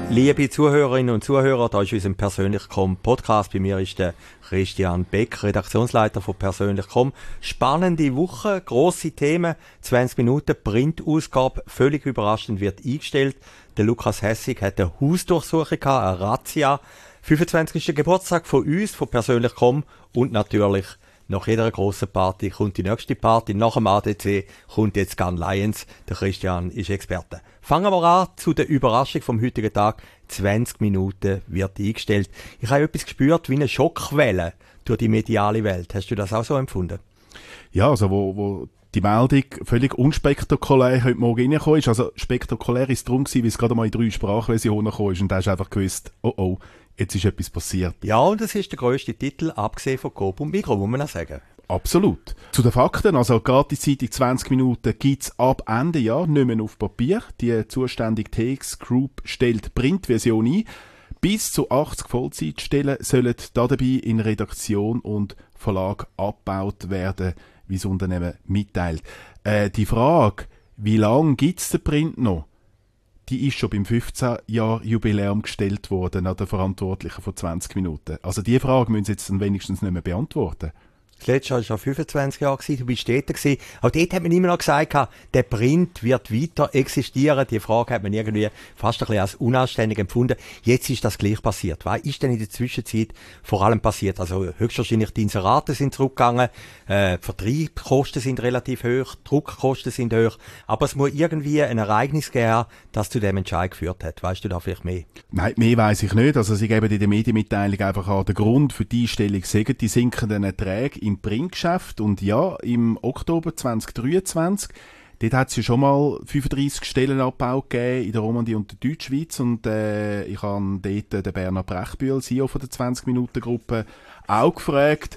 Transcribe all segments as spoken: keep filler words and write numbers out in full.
Liebe Zuhörerinnen und Zuhörer, da ist unser Persönlich komm Podcast. Bei mir ist der Christian Beck, Redaktionsleiter von Persönlich komm. Spannende Woche, grosse Themen, zwanzig Minuten, Printausgabe, völlig überraschend wird eingestellt. Der Lukas Hessig hat eine Hausdurchsuchung gehabt, eine Razzia. fünfundzwanzigsten Geburtstag von uns, von Persönlich komm, und natürlich nach jeder grossen Party kommt die nächste Party. Nach dem A D C kommt jetzt Gun Lions. Der Christian ist Experte. Fangen wir an zu der Überraschung vom heutigen Tag. zwanzig Minuten wird eingestellt. Ich habe etwas gespürt wie eine Schockwelle durch die mediale Welt. Hast du das auch so empfunden? Ja, also wo, wo die Meldung völlig unspektakulär heute Morgen reingekommen ist. Also spektakulär ist es darum gewesen, weil es gerade mal in drei Sprachversionen gekommen ist. Und da hast du einfach gewusst, oh oh, jetzt ist etwas passiert. Ja, und das ist der grösste Titel, abgesehen von Coop und Migros, muss man auch sagen. Absolut. Zu den Fakten, also Gratiszeitung zwanzig Minuten gibt es ab Ende Jahr nicht mehr auf Papier. Die zuständige T X Group stellt Printversion ein. Bis zu achtzig Vollzeitstellen sollen dabei in Redaktion und Verlag abgebaut werden, wie das Unternehmen mitteilt. Äh, die Frage, wie lange gibt es den Print noch, die ist schon beim fünfzehn-Jahr-Jubiläum gestellt worden an den Verantwortlichen von zwanzig Minuten. Also diese Frage müssen sie jetzt dann wenigstens nicht mehr beantworten. Das letzte Jahr war ja fünfundzwanzig Jahre, du bist dort gewesen. Auch dort hat man immer noch gesagt, der Print wird weiter existieren. Die Frage hat man irgendwie fast ein bisschen als unanständig empfunden. Jetzt ist das gleich passiert. Was ist denn in der Zwischenzeit vor allem passiert? Also höchstwahrscheinlich die Inserate sind zurückgegangen, äh, die Vertriebskosten sind relativ hoch, die Druckkosten sind hoch. Aber es muss irgendwie ein Ereignis geben, das zu dem Entscheid geführt hat. Weißt du da vielleicht mehr? Nein, mehr weiss ich nicht. Also sie geben in der Medienmitteilung einfach an, den Grund für die Einstellung sagen die sinkenden Erträge im Printgeschäft. Und ja, im Oktober zwanzig dreiundzwanzig, dort hat es ja schon mal fünfunddreissig Stellenabbau gegeben in der Romandie und der Deutschschweiz. Und äh, ich habe dort den Bernhard Brechbühl, C E O von der zwanzig-Minuten-Gruppe, auch gefragt,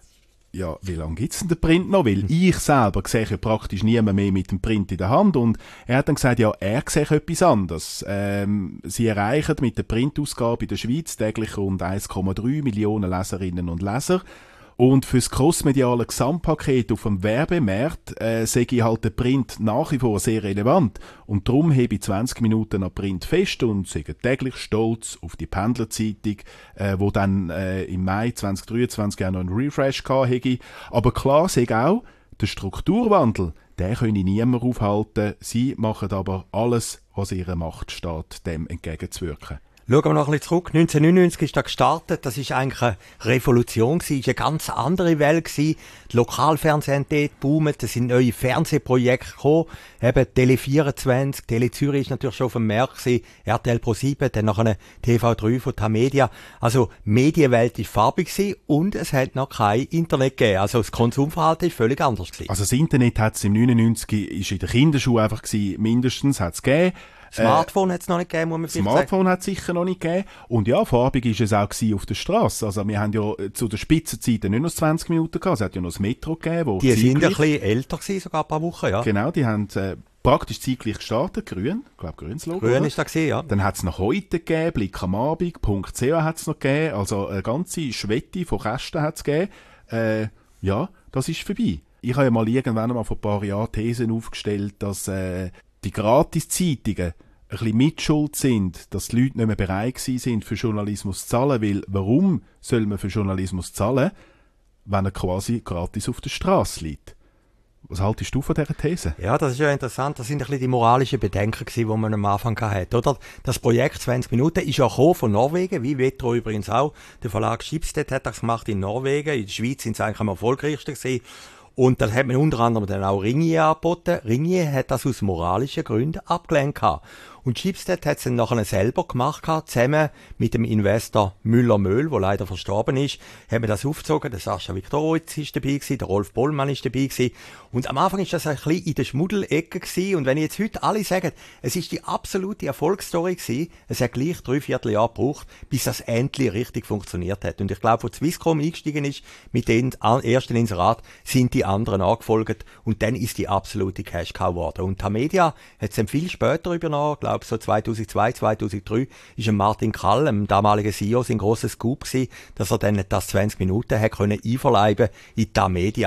ja, wie lange gibt es denn den Print noch? Weil ich selber sehe ja praktisch niemand mehr mit dem Print in der Hand. Und er hat dann gesagt, ja, er sehe etwas anderes. Ähm, sie erreichen mit der Printausgabe in der Schweiz täglich rund eins Komma drei Millionen Leserinnen und Leser. Und für das crossmediale Gesamtpaket auf dem Werbemarkt äh, sehe ich halt den Print nach wie vor sehr relevant. Und darum hebe ich zwanzig Minuten an Print fest und sage täglich stolz auf die Pendlerzeitung, äh, wo dann äh, im Mai zwanzig dreiundzwanzig auch noch einen Refresh hatte. Aber klar sehe ich auch, der Strukturwandel, den können niemand aufhalten. Sie machen aber alles, was in ihrer Macht steht, dem entgegenzuwirken. Schauen wir noch ein bisschen zurück. neunzehnhundertneunundneunzig ist das gestartet. Das war eigentlich eine Revolution gewesen. Es war eine ganz andere Welt gewesen. Die Lokalfernsehen dort boomen. Es sind neue Fernsehprojekte gekommen. Eben Tele vierundzwanzig, Tele Zürich ist natürlich schon auf dem Markt gewesen. R T L Pro sieben, dann noch eine T V drei von Tamedia. Also, die Medienwelt war farbig gewesen und es hat noch kein Internet gegeben. Also, das Konsumverhalten ist völlig anders gewesen. Also, das Internet hat es im neunundneunzig, ist in der Kinderschuhe einfach gewesen, mindestens hat es gegeben. Smartphone hat es noch nicht gegeben, muss man vielleicht sagen. Smartphone hat es sicher noch nicht gegeben. Und ja, farbig war es auch auf der Straße. Also wir haben ja zu der Spitzenzeit nicht nur zwanzig Minuten gehabt, es hat ja noch das Metro gegeben. Wo die sind ein bisschen älter gewesen, sogar ein paar Wochen, ja. Genau, die haben äh, praktisch zeitgleich gestartet, grün, ich glaube grünes Logo. Grün ist da gewesen, ja. Dann hat es noch heute gegeben, Blick am Abend, .ch hat es noch gegeben, also eine ganze Schwette von Kästen hat es gegeben. Äh, ja, das ist vorbei. Ich habe ja mal irgendwann mal vor ein paar Jahren Thesen aufgestellt, dass äh, die Gratiszeitungen ein bisschen mitschuld sind, dass die Leute nicht mehr bereit sind, für Journalismus zu zahlen. Weil, warum soll man für Journalismus zahlen, wenn er quasi gratis auf der Straße liegt? Was haltest du von dieser These? Ja, das ist ja interessant. Das sind ein bisschen die moralischen Bedenken gewesen, die man am Anfang hatte, oder? Das Projekt zwanzig Minuten ist ja gekommen von Norwegen, wie Vetro übrigens auch. Der Verlag Schibsted hat das gemacht in Norwegen. In der Schweiz sind sie eigentlich am erfolgreichsten gewesen. Und das hat man unter anderem dann auch Ringier angeboten. Ringier hat das aus moralischen Gründen abgelehnt gehabt. Und Schibsted hat es dann nachher selber gemacht gehabt, zusammen mit dem Investor Müller-Möhl, der leider verstorben ist, hat man das aufgezogen. Der Sascha Viktorowitz ist dabei gewesen, der Rolf Bollmann ist dabei gewesen. Und am Anfang ist das ein bisschen in der Schmuddelecke gewesen. Und wenn jetzt heute alle sagen, es ist die absolute Erfolgsstory gewesen, es hat gleich drei Vierteljahr gebraucht, bis das endlich richtig funktioniert hat. Und ich glaube, wo Swisscom eingestiegen ist, mit den ersten Inserat, sind die anderen angefolgt. Und dann ist die absolute Cash-Cow geworden. Und Tamedia hat es dann viel später übernommen, glaube so zweitausendzwei, zweitausenddrei, ist ein Martin Krall, dem damaligen C E O, sein grosses Scoop gewesen, dass er dann das zwanzig Minuten hat können einverleiben in Tamedia.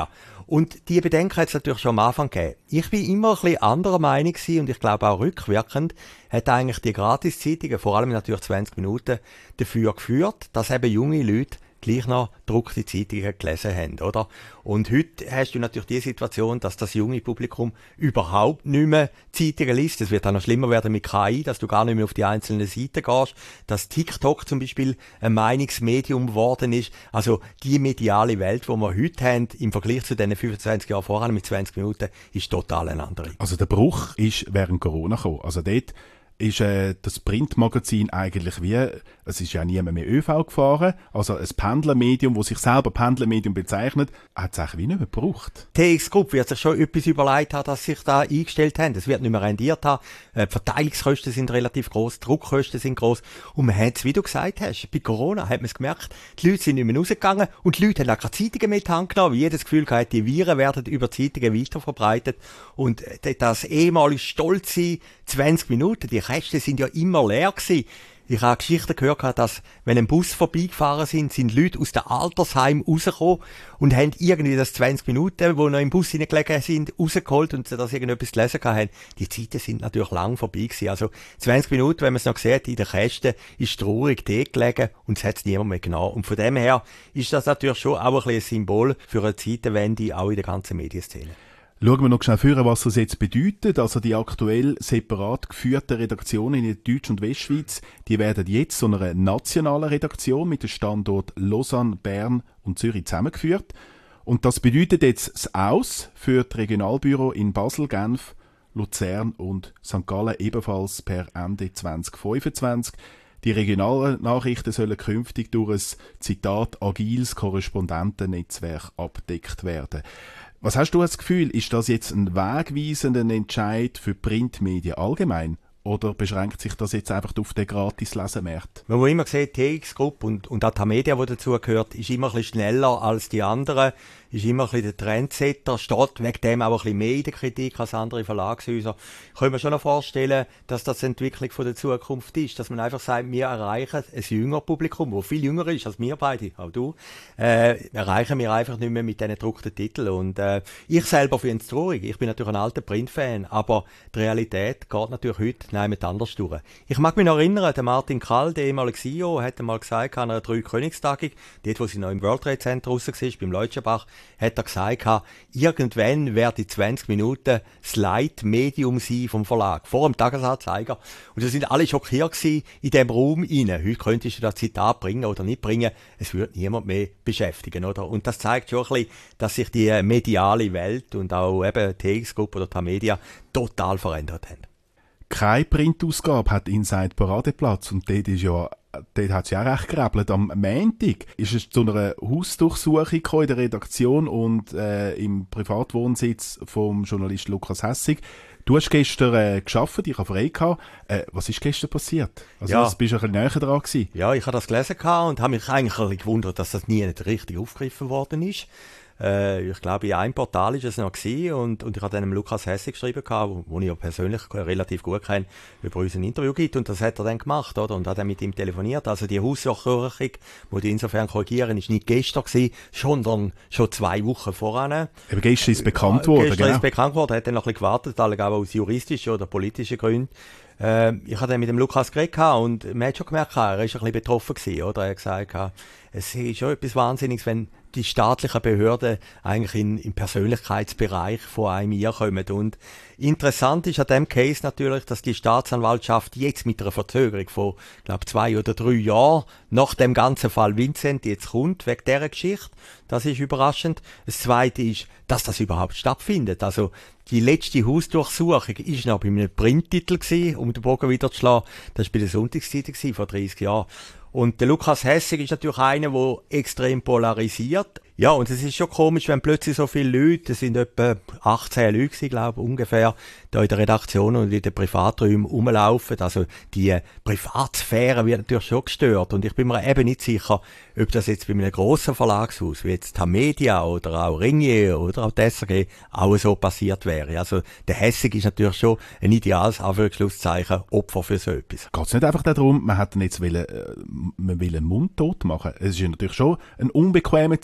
Und die Bedenken hat es natürlich schon am Anfang gegeben. Ich bin immer ein bisschen anderer Meinung gewesen und ich glaube auch rückwirkend hat eigentlich die Gratiszeitungen, vor allem natürlich zwanzig Minuten, dafür geführt, dass eben junge Leute gleich noch gedruckte Zeitungen gelesen haben, oder? Und heute hast du natürlich die Situation, dass das junge Publikum überhaupt nicht mehr Zeitungen liest. Es wird auch noch schlimmer werden mit K I, dass du gar nicht mehr auf die einzelnen Seiten gehst, dass TikTok zum Beispiel ein Meinungsmedium geworden ist. Also die mediale Welt, die wir heute haben, im Vergleich zu den fünfundzwanzig Jahren vorher mit zwanzig Minuten, ist total eine andere. Also der Bruch ist während Corona gekommen. Also dort ist äh, das Printmagazin eigentlich wie, es ist ja niemand mehr ÖV gefahren, also ein Pendlermedium, das sich selber Pendlermedium bezeichnet, hat es eigentlich wie nicht mehr gebraucht. T X Group wird sich schon etwas überlegt haben, dass sie sich da eingestellt haben. Es wird nicht mehr rendiert haben. Die Verteilungskosten sind relativ groß, Druckkosten sind groß. Und man hat es, wie du gesagt hast, bei Corona hat man es gemerkt, die Leute sind nicht mehr rausgegangen und die Leute haben auch keine Zeitungen mit Hand genommen, weil jedes Gefühl hatte, die Viren werden über Zeitungen weiterverbreitet. Und das ehemalige stolze zwanzig Minuten, die Kästen sind ja immer leer gewesen. Ich habe Geschichten gehört, dass, wenn ein Bus vorbeigefahren sind, sind Leute aus dem Altersheim rausgekommen und haben irgendwie das zwanzig Minuten, wo noch im Bus hineingelegen sind, rausgeholt und dass irgendetwas gelesen haben. Die Zeiten sind natürlich lang vorbei gewesen. Also zwanzig Minuten, wenn man es noch sieht, in der Käste, ist traurig dort gelegen und es hat es niemand mehr genommen. Und von dem her ist das natürlich schon auch ein, ein Symbol für eine Zeitenwende, auch in der ganzen Medienszene. Schauen wir noch schnell vor, was das jetzt bedeutet. Also die aktuell separat geführten Redaktionen in der Deutsch- und Westschweiz, die werden jetzt zu einer nationalen Redaktion mit den Standorten Lausanne, Bern und Zürich zusammengeführt. Und das bedeutet jetzt das Aus für die Regionalbüro in Basel, Genf, Luzern und Sankt Gallen ebenfalls per Ende zwanzig fünfundzwanzig. Die regionalen Nachrichten sollen künftig durch ein, Zitat, agiles Korrespondentennetzwerk abgedeckt werden. Was hast du das Gefühl, ist das jetzt ein wegweisender Entscheid für Printmedien allgemein? Oder beschränkt sich das jetzt einfach auf den Gratis-Lesemarkt? Man muss immer sehen, die T X Group und, und auch die Media, die dazugehört, ist immer ein bisschen schneller als die anderen, ist immer ein bisschen der Trendsetter, steht wegen dem auch ein bisschen mehr in der Kritik als andere Verlagshäuser. Ich kann mir schon noch vorstellen, dass das die Entwicklung von der Zukunft ist, dass man einfach sagt, wir erreichen ein jüngeres Publikum, das viel jünger ist als wir beide, auch du, äh, erreichen wir einfach nicht mehr mit diesen gedruckten Titeln. Und äh, ich selber finde es traurig. Ich bin natürlich ein alter Printfan, aber die Realität geht natürlich heute niemand anders durch. Ich mag mich noch erinnern, der Martin Krall, der ehemalige C E O, hat einmal gesagt, an einer Drei-Königstagung, dort, wo sie noch im World Trade Center raus war, beim Leutschenbach, hat er gesagt, irgendwann werden die zwanzig Minuten das Leitmedium sein vom Verlag, vor dem Tagesanzeiger. Und da sind alle schockiert gewesen in diesem Raum rein. Heute könntest du das Zitat bringen oder nicht bringen, es würde niemand mehr beschäftigen, oder? Und das zeigt schon ein bisschen, dass sich die mediale Welt und auch eben die T X Group oder die Media total verändert haben. Keine Printausgabe hat Inside Paradeplatz und dort ist ja dort hat es ja auch recht gerebelt. Am Montag ist es zu einer Hausdurchsuchung gekommen in der Redaktion und äh, im Privatwohnsitz vom Journalist Lukas Hessig. Du hast gestern äh, gearbeitet, ich habe frei gehabt. Äh, was ist gestern passiert? Also ja. du bist ein bisschen näher dran gewesen. Ja, ich habe das gelesen und habe mich eigentlich ein bisschen gewundert, dass das nie nicht richtig aufgegriffen worden ist. Äh, ich glaube, in einem Portal war es noch gewesen, und, und ich habe dann dem Lukas Hessig geschrieben, wo, wo ich ja persönlich relativ gut kenne, über uns ein Interview gibt, und das hat er dann gemacht, oder? Und hat dann mit ihm telefoniert. Also die Hausdurchsuchung, die die insofern korrigieren, ist nicht gestern gewesen, sondern schon zwei Wochen voran. Aber gestern ist es bekannt äh, worden, Gestern genau. ist es bekannt worden, er hat dann noch ein bisschen gewartet, alle aus juristischen oder politischen Gründen. Äh, ich habe dann mit dem Lukas geredet und man hat schon gemerkt, er war ein bisschen betroffen gewesen, oder? Er hat gesagt, es ist schon etwas Wahnsinniges, wenn die staatlichen Behörden eigentlich in, im Persönlichkeitsbereich von einem einkommen. Und interessant ist an diesem Case natürlich, dass die Staatsanwaltschaft jetzt mit einer Verzögerung von, ich glaube, zwei oder drei Jahren nach dem ganzen Fall Vincent jetzt kommt, wegen dieser Geschichte. Das ist überraschend. Das Zweite ist, dass das überhaupt stattfindet. Also, die letzte Hausdurchsuchung ist noch bei einem Printtitel gewesen, um den Bogen wieder zu schlagen. Das war bei der Sonntagszeitung gewesen, vor dreißig Jahren. Und der Lukas Hessig ist natürlich einer, der extrem polarisiert. Ja, und es ist schon komisch, wenn plötzlich so viele Leute, es sind etwa achtzehn Leute gewesen, glaube ich, ungefähr, da in der Redaktion und in den Privaträumen rumlaufen. Also die Privatsphäre wird natürlich schon gestört. Und ich bin mir eben nicht sicher, ob das jetzt bei einem grossen Verlagshaus, wie jetzt Tamedia oder auch Ringier oder auch die S R G, auch so passiert wäre. Also der Hessig ist natürlich schon ein ideales Anführungsschlusszeichen Opfer für so etwas. Geht es nicht einfach darum, man hat jetzt wollen, äh, man will einen Mund tot machen? Es ist ja natürlich schon ein unbequemer Zeitgenosse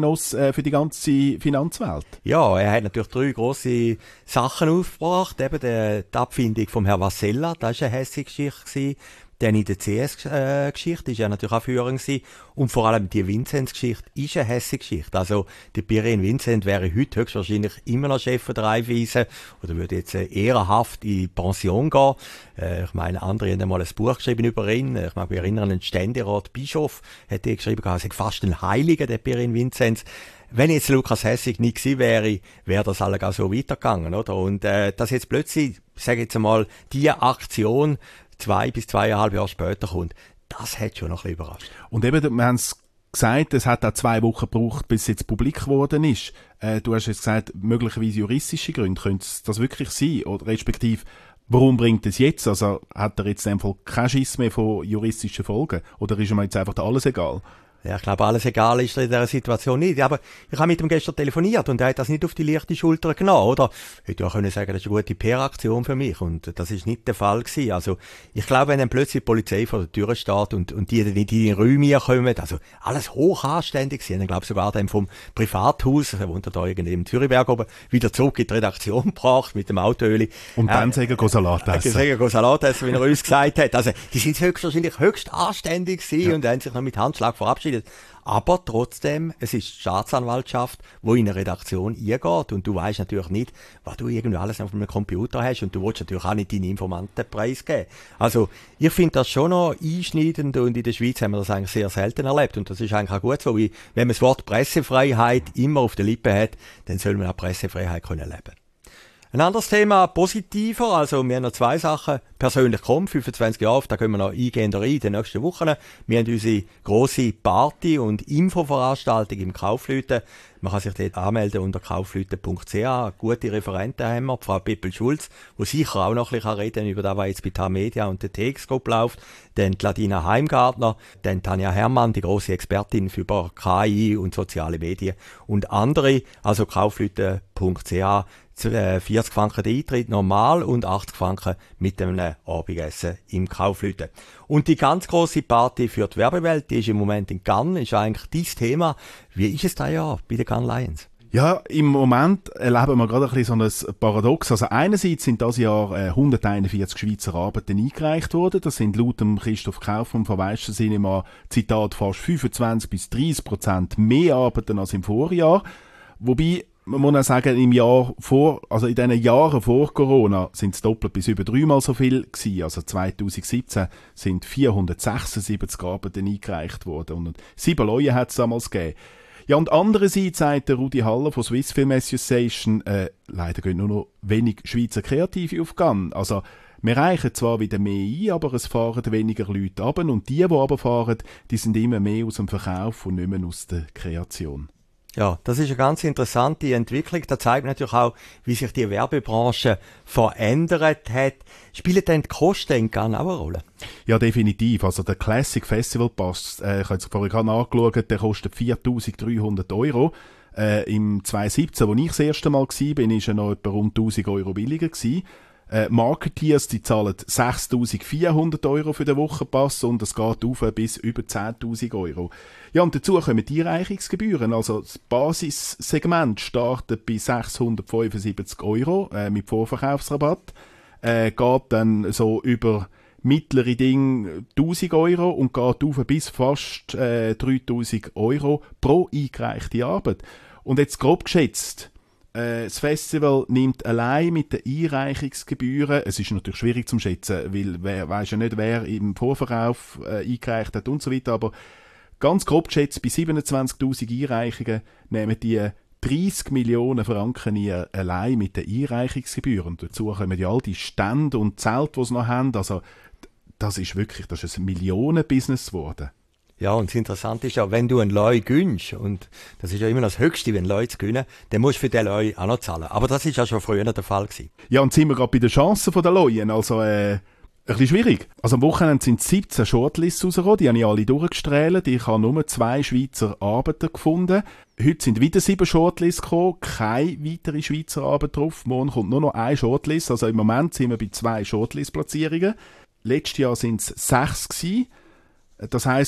Zeitgenoss äh, für die ganze Finanzwelt. Ja, er hat natürlich drei grosse Sachen aufgebracht. Eben die, die Abfindung vom Herrn Vasella, das war eine hässliche Geschichte. Dann in der C S-Geschichte ist er natürlich auch führend gewesen. Und vor allem die Vinzenz-Geschichte ist eine hässliche Geschichte. Also, der Pirin Vincent wäre heute höchstwahrscheinlich immer noch Chef der Raiffeisen oder würde jetzt ehrenhaft in Pension gehen. Äh, ich meine, andere haben einmal ein Buch geschrieben über ihn. Ich mag mich erinnern, ein Ständerat Bischof hat er geschrieben, er sei fast ein Heiliger, der Pirin Vincent. Wenn jetzt Lukas Hessig nicht gewesen wäre, wäre das alles auch so weitergegangen, oder? Und äh, dass jetzt plötzlich, sage ich jetzt einmal, die Aktion zwei bis zweieinhalb Jahre später kommt, das hat schon noch ein bisschen überrascht. Und eben, wir haben es gesagt, es hat auch zwei Wochen gebraucht, bis es jetzt publik geworden ist. Äh, du hast jetzt gesagt, möglicherweise juristische Gründe. Könnte es das wirklich sein? Oder respektive, warum bringt es jetzt? Also hat er jetzt in dem Fall keinen Schiss mehr von juristischen Folgen? Oder ist ihm jetzt einfach alles egal? Ja, ich glaube, alles egal ist in dieser Situation nicht. Aber ich habe mit ihm gestern telefoniert und er hat das nicht auf die leichte Schulter genommen, oder? Ich hätte ja können sagen, das ist eine gute P R-Aktion für mich und das ist nicht der Fall gewesen. Also, ich glaube, wenn dann plötzlich die Polizei vor der Tür steht und, und die dann in die Räume kommen, also alles hoch anständig sind, ich glaube sogar dann vom Privathaus, er wohnt da irgendwie im Zürichberg oben, wieder zurück in die Redaktion gebracht mit dem Autoöli. Und dann äh, sagen, go Salat essen. Sagen, go Salat essen, wie er uns gesagt hat. Also, die sind höchstwahrscheinlich höchst anständig gewesen ja. und haben sich noch mit Handschlag verabschiedet. Aber trotzdem, es ist die Staatsanwaltschaft, wo in eine Redaktion eingeht und du weißt natürlich nicht, was du irgendwie alles auf einem Computer hast und du willst natürlich auch nicht deine Informanten preisgeben. Also, ich finde das schon noch einschneidend und in der Schweiz haben wir das eigentlich sehr selten erlebt und das ist eigentlich auch gut so, wie wenn man das Wort Pressefreiheit immer auf der Lippe hat, dann soll man auch Pressefreiheit können leben. Ein anderes Thema, positiver, also wir haben noch zwei Sachen. Persönlich kommen, fünfundzwanzig Jahre, da können wir noch eingehender rein in den nächsten Wochen. Wir haben unsere grosse Party- und Infoveranstaltung im Kaufleuten. Man kann sich dort anmelden unter kaufleuten punkt c h. Gute Referenten haben wir, Frau Pippel-Schulz, die sicher auch noch ein bisschen reden über das, was jetzt bei Tamedia und der T X-Gruppe läuft. Dann die Ladina Heimgartner, dann Tanja Herrmann, die grosse Expertin für K I und soziale Medien und andere, also kaufleuten punkt c h. vierzig Franken der Eintritt normal und achtzig Franken mit einem Abendessen im Kaufleuten. Und die ganz grosse Party für die Werbewelt, die ist im Moment in Cannes, ist eigentlich dieses Thema. Wie ist es da ja bei den Cannes Lions? Ja, im Moment erleben wir gerade ein bisschen so ein Paradox. Also einerseits sind dieses Jahr äh, hunderteinundvierzig Schweizer Arbeiten eingereicht worden. Das sind laut dem Christoph Kaufmann vom Weischer Cinema, Zitat, fast fünfundzwanzig bis dreißig Prozent mehr Arbeiten als im Vorjahr. Wobei, man muss auch sagen, im Jahr vor, also in diesen Jahren vor Corona sind es doppelt bis über dreimal so viel gewesen. Also zweitausendsiebzehn sind vierhundertsechsundsiebzig Arbeiten eingereicht worden und sieben Leute hat es damals gegeben. Ja, und andererseits sagt der Rudi Haller von Swiss Film Association, äh, leider gehen nur noch wenig Schweizer Kreative auf Cannes. Also, wir reichen zwar wieder mehr ein, aber es fahren weniger Leute ab und die, die runterfahren, die sind immer mehr aus dem Verkauf und nicht mehr aus der Kreation. Ja, das ist eine ganz interessante Entwicklung. Das zeigt natürlich auch, wie sich die Werbebranche verändert hat. Spielen denn die Kosten in Cannes auch eine Rolle? Ja, definitiv. Also der Classic Festival Pass, äh, ich habe jetzt vorhin gerade nachgeschaut, der kostet viertausenddreihundert Euro. Äh, Im zweitausendsiebzehn, als ich das erste Mal war, war er noch etwa rund tausend Euro billiger gewesen. Äh, Marketeers, die zahlen sechstausendvierhundert Euro für den Wochenpass und es geht auf bis über zehntausend Euro. Ja, und dazu kommen die Einreichungsgebühren. Also das Basissegment startet bei sechshundertfünfundsiebzig Euro äh, mit Vorverkaufsrabatt, äh, geht dann so über mittlere Ding tausend Euro und geht auf bis fast äh, dreitausend Euro pro eingereichte Arbeit. Und jetzt grob geschätzt, das Festival nimmt allein mit den Einreichungsgebühren, es ist natürlich schwierig zu schätzen, weil wer weiß ja nicht, wer im Vorverkauf äh, eingereicht hat und so weiter, aber ganz grob geschätzt, bei siebenundzwanzigtausend Einreichungen nehmen die dreißig Millionen Franken ein, allein mit den Einreichungsgebühren. Und dazu kommen ja all die Stände und Zelte, die sie noch haben, also das ist wirklich, das ist ein Millionen-Business geworden. Ja, und das Interessante ist ja, wenn du einen Leu gönnst, und das ist ja immer das Höchste, wenn Leute gewinnen, dann musst du für den Leu auch noch zahlen. Aber das ist ja schon früher der Fall gewesen. Ja, und sind wir gerade bei den Chancen der Leuen, also äh, ein bisschen schwierig. Also am Wochenende sind siebzehn Shortlists rausgekommen, die habe ich alle durchgestrahlt. Ich habe nur zwei Schweizer Arbeiten gefunden. Heute sind wieder sieben Shortlists gekommen, keine weitere Schweizer Arbeit drauf. Morgen kommt nur noch eine Shortlist, also im Moment sind wir bei zwei Shortlist-Platzierungen. Letztes Jahr sind es sechs gewesen. Das heisst,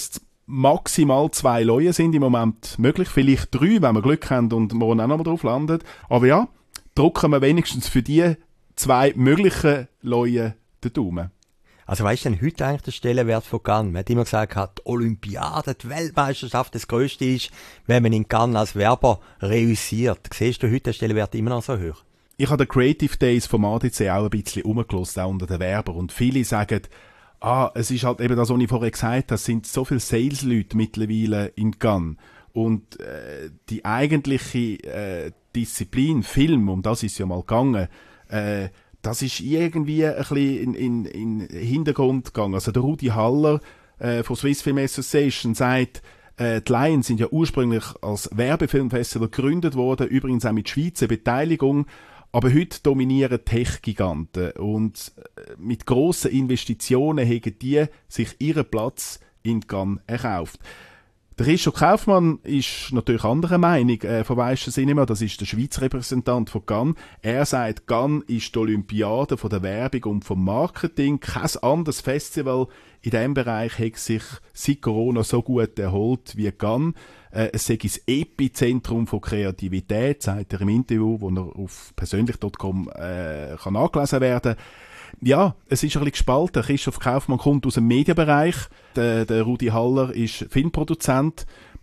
maximal zwei Leute sind im Moment möglich. Vielleicht drei, wenn wir Glück haben und morgen auch noch mal drauf landet. Aber ja, drücken wir wenigstens für die zwei möglichen Leute den Daumen. Also weißt du denn heute eigentlich der Stellenwert von Cannes? Man hat immer gesagt, die Olympiade, die Weltmeisterschaft, das Größte ist, wenn man in Cannes als Werber reüssiert. Siehst du heute den Stellenwert immer noch so hoch? Ich habe den Creative Days vom A D C auch ein bisschen umgelassen, auch unter den Werbern. Und viele sagen, ah, es ist halt eben das, was ich vorher gesagt habe, es sind so viele Sales-Leute mittlerweile in Cannes. Und äh, die eigentliche äh, Disziplin, Film, um das ist ja mal gegangen, äh, das ist irgendwie ein bisschen in, in, in den Hintergrund gegangen. Also der Rudi Haller äh, von Swiss Film Association sagt, äh, die Lions sind ja ursprünglich als Werbefilmfestival gegründet worden, übrigens auch mit Schweizer Beteiligung, aber heute dominieren Tech-Giganten und äh, mit grossen Investitionen haben die sich ihren Platz in Cannes erkauft. Der Christoph Kaufmann ist natürlich anderer Meinung, äh, von Weisschen Cinema, das ist der Schweizer Repräsentant von Cannes. Er sagt, Cannes ist die Olympiade von der Werbung und vom Marketing. Kein anderes Festival in diesem Bereich hat sich seit Corona so gut erholt wie Cannes. Äh, es sei das Epizentrum von Kreativität, sagt er im Interview, das er auf persönlich Punkt com äh, kann nachgelesen werden. Ja, es ist ein bisschen gespalten. Christoph Kaufmann kommt aus dem Medienbereich, der, der Rudi Haller ist Filmproduzent.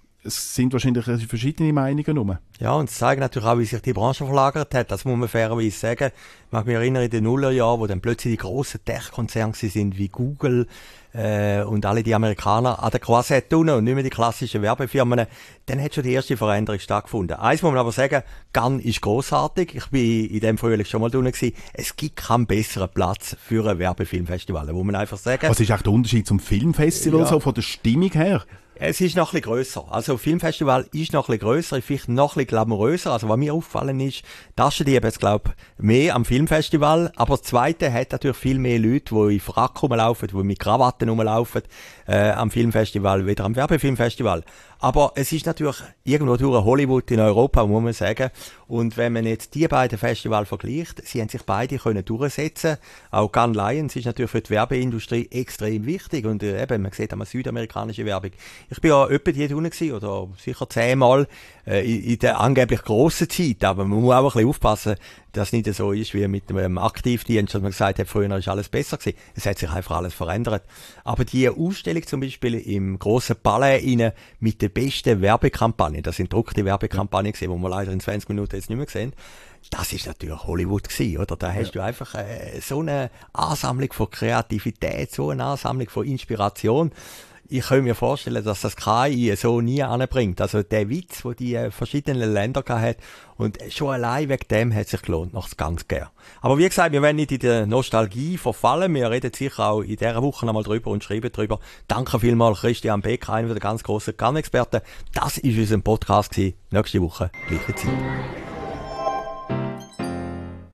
Es sind wahrscheinlich verschiedene Meinungen rum. Ja, und es zeigt natürlich auch, wie sich die Branche verlagert hat. Das muss man fairerweise sagen. Ich mag mich erinnern, in den Nullerjahren, wo dann plötzlich die grossen Tech-Konzerne sind, wie Google äh, und alle die Amerikaner an der Croisette unten und nicht mehr die klassischen Werbefirmen, dann hat schon die erste Veränderung stattgefunden. Eins muss man aber sagen, Cannes ist grossartig. Ich bin in dem Frühling schon mal drin gewesen. Es gibt keinen besseren Platz für ein Werbefilmfestival, wo man einfach sagen. Was ist auch der Unterschied zum Filmfestival, ja, so von der Stimmung her? Es ist noch ein bisschen grösser. Also, Filmfestival ist noch ein bisschen grösser, vielleicht noch ein bisschen glamouröser. Also, was mir auffallen ist, Taschendiebe jetzt, glaub mehr am Filmfestival. Aber das Zweite hat natürlich viel mehr Leute, die in Frack rumlaufen, die mit Krawatten rumlaufen, äh, am Filmfestival, wieder am Werbefilmfestival. Aber es ist natürlich irgendwo durch Hollywood in Europa, muss man sagen. Und wenn man jetzt die beiden Festivals vergleicht, sie haben sich beide können durchsetzen. Auch Cannes Lions ist natürlich für die Werbeindustrie extrem wichtig. Und äh, eben, man sieht einmal südamerikanische Werbung. Ich bin ja etwa die drinnen gewesen, oder sicher zehnmal äh, in, in der angeblich grossen Zeit. Aber man muss auch ein bisschen aufpassen, dass es nicht so ist wie mit dem Aktivdienst, dass man gesagt hat, früher ist alles besser gewesen. Es hat sich einfach alles verändert. Aber die Ausstellung zum Beispiel im grossen Palais rein mit der besten Werbekampagne, das sind druckte Werbekampagnen gewesen, die wir leider in zwanzig Minuten jetzt nicht mehr sehen. Das ist natürlich Hollywood gewesen, oder? Da hast ja. du einfach äh, so eine Ansammlung von Kreativität, so eine Ansammlung von Inspiration. Ich kann mir vorstellen, dass das K I so nie anbringt. Also der Witz, den die äh, verschiedenen Länder hatten, und schon allein wegen dem hat sich gelohnt, noch ganz gern. Aber wie gesagt, wir werden nicht in der Nostalgie verfallen. Wir reden sicher auch in dieser Woche nochmal drüber und schreiben drüber. Danke vielmals Christian Beck, einer der ganz grossen Cannes-Experten. Das war unser Podcast gewesen. Nächste Woche, gleiche Zeit.